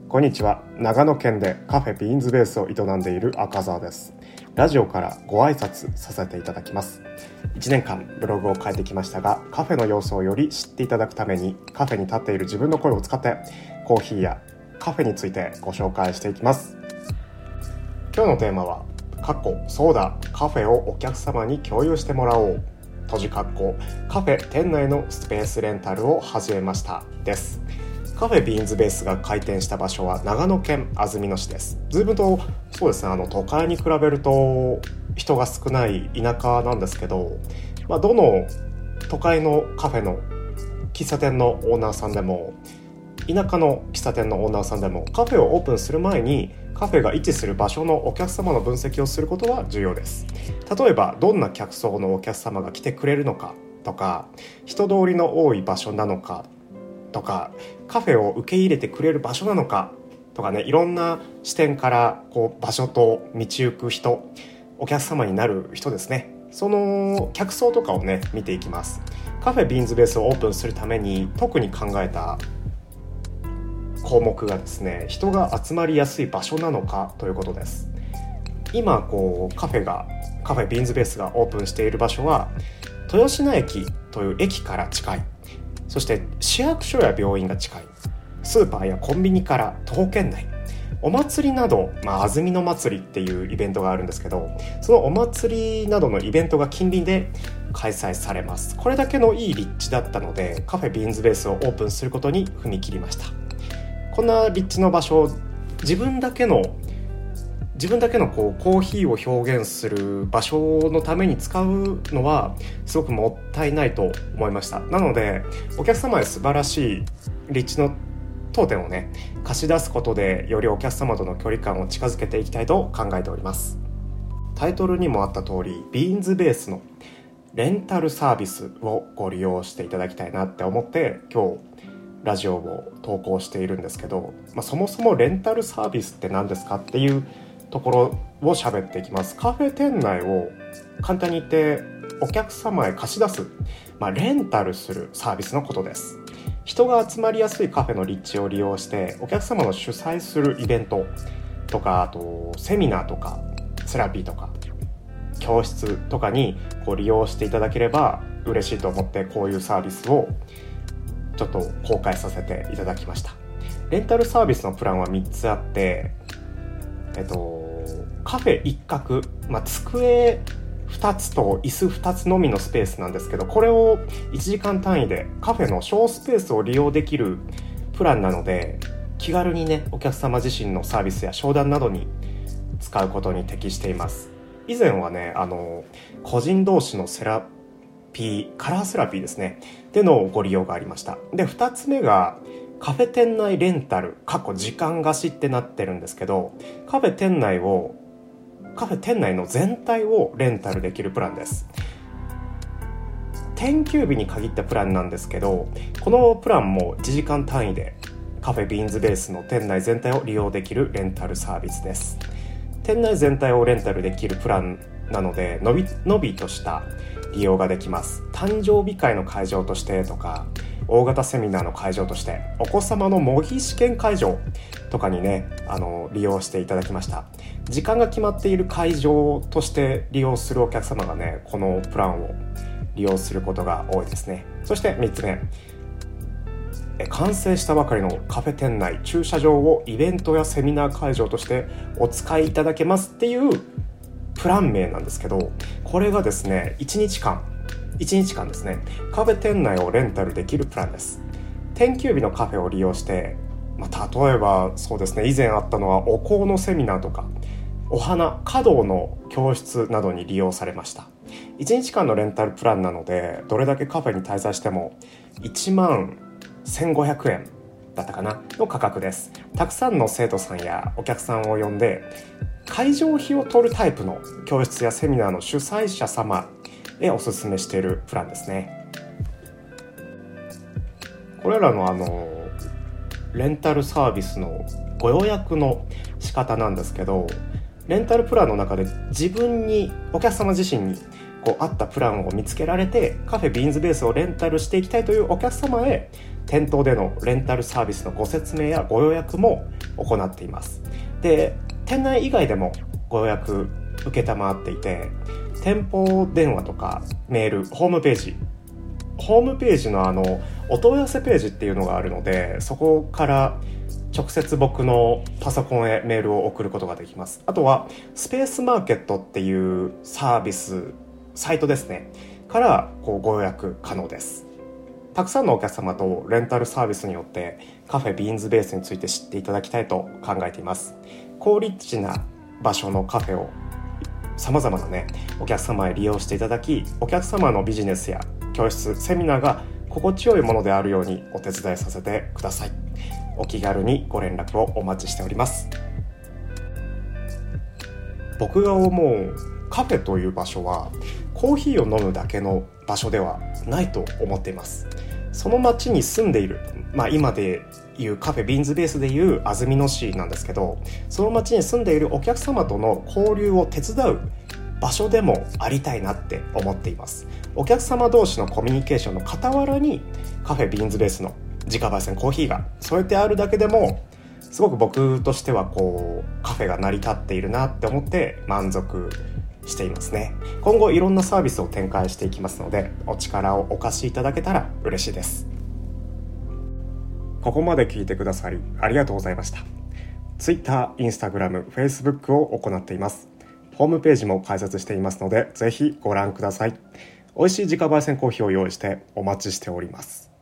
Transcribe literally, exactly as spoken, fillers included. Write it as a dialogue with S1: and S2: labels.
S1: こんにちは。長野県でカフェビーンズベースを営んでいる赤澤です。ラジオからご挨拶させていただきます。いちねんかんブログを変えてきましたが、カフェの様子をより知っていただくためにカフェに立っている自分の声を使ってコーヒーやカフェについてご紹介していきます。今日のテーマはかっこそうだカフェをお客様に共有してもらおう閉じかっこカフェ店内のスペースレンタルを始めましたです。カフェビーンズベースが開店した場所は長野県安曇野市です。ずいぶんとそうですね、あの都会に比べると人が少ない田舎なんですけど、まあ、どの都会のカフェの喫茶店のオーナーさんでも田舎の喫茶店のオーナーさんでもカフェをオープンする前にカフェが位置する場所のお客様の分析をすることは重要です。例えばどんな客層のお客様が来てくれるのかとか、人通りの多い場所なのかとか、カフェを受け入れてくれる場所なのかとかね、いろんな視点からこう場所と道行く人、お客様になる人ですね、その客層とかをね見ていきます。カフェビーンズベースをオープンするために特に考えた項目がですね、人が集まりやすい場所なのかということです。今こうカフェがカフェビーンズベースがオープンしている場所は豊品駅という駅から近い、そして市役所や病院が近い、スーパーやコンビニから徒歩圏内、お祭りなど、まあ、安曇野祭りっていうイベントがあるんですけど、そのお祭りなどのイベントが近隣で開催されます。これだけのいい立地だったのでカフェビーンズベースをオープンすることに踏み切りました。こんな立地の場所を自分だけの自分だけのこうコーヒーを表現する場所のために使うのはすごくもったいないと思いました。なのでお客様へ素晴らしい立地の当店をね貸し出すことで、よりお客様との距離感を近づけていきたいと考えております。タイトルにもあった通り、ビーンズベースのレンタルサービスをご利用していただきたいなって思って今日ラジオを投稿しているんですけど、まあ、そもそもレンタルサービスって何ですかっていうところを喋っていきます。カフェ店内を簡単に言ってお客様へ貸し出す、まあ、レンタルするサービスのことです。人が集まりやすいカフェの立地を利用してお客様の主催するイベントとか、あとセミナーとかセラピーとか教室とかにこう利用していただければ嬉しいと思って、こういうサービスをちょっと公開させていただきました。レンタルサービスのプランはみっつあって、えっと、カフェ一角、まあ、机ふたつと椅子ふたつのみのスペースなんですけど、これをいちじかん単位でカフェの小スペースを利用できるプランなので、気軽にねお客様自身のサービスや商談などに使うことに適しています。以前はねあの個人同士のセラピーカラーセラピーですねでのご利用がありました。でふたつめがカフェ店内レンタル過去時間貸しってなってるんですけど、カフェ店内をカフェ店内の全体をレンタルできるプランです。定休日に限ったプランなんですけど、このプランもいちじかん単位でカフェビーンズベースの店内全体を利用できるレンタルサービスです。店内全体をレンタルできるプランなので、のびのびとした利用ができます。誕生日会の会場としてとか、大型セミナーの会場として、お子様の模擬試験会場とかにねあの利用していただきました。時間が決まっている会場として利用するお客様がねこのプランを利用することが多いですね。そしてみっつめ、完成したばかりのカフェ店内駐車場をイベントやセミナー会場としてお使いいただけますっていうプラン名なんですけど、これがですねいちにちかんいちにちかんですねカフェ店内をレンタルできるプランです。定休日のカフェを利用して、まあ、例えばそうですね以前あったのはお香のセミナーとかお花華道の教室などに利用されました。いちにちかんのレンタルプランなので、どれだけカフェに滞在してもいちまんせんごひゃくえんだったかなの価格です。たくさんの生徒さんやお客さんを呼んで会場費を取るタイプの教室やセミナーの主催者様へおすすめしているプランですね。これらのあのレンタルサービスのご予約の仕方なんですけど、レンタルプランの中で自分にお客様自身にこう合ったプランを見つけられて、カフェビーンズベースをレンタルしていきたいというお客様へ店頭でのレンタルサービスのご説明やご予約も行っています。で、店内以外でもご予約受けたまっていて、店舗電話とかメール、ホームページホームページのあのお問い合わせページっていうのがあるので、そこから直接僕のパソコンへメールを送ることができます。あとはスペースマーケットっていうサービスサイトですねからこうご予約可能です。たくさんのお客様とレンタルサービスによってカフェビーンズベースについて知っていただきたいと考えています。高立地な場所のカフェをさまざまなねお客様へ利用していただき、お客様のビジネスや教室、セミナーが心地よいものであるようにお手伝いさせてください。お気軽にご連絡をお待ちしております。僕が思うカフェという場所はコーヒーを飲むだけの場所ではないと思っています。その町に住んでいる、まあ今でいうカフェビーンズベースでいう安曇野市なんですけど、その町に住んでいるお客様との交流を手伝う場所でもありたいなって思っています。お客様同士のコミュニケーションの傍らにカフェビーンズベースの自家焙煎コーヒーが添えてあるだけでもすごく僕としてはこうカフェが成り立っているなって思って満足していますね。今後いろんなサービスを展開していきますので、お力をお貸しいただけたら嬉しいです。ここまで聞いてくださりありがとうございました。 Twitter、Instagram、Facebook を行っています。ホームページも開設していますのでぜひご覧ください。美味しい自家焙煎コーヒーを用意してお待ちしております。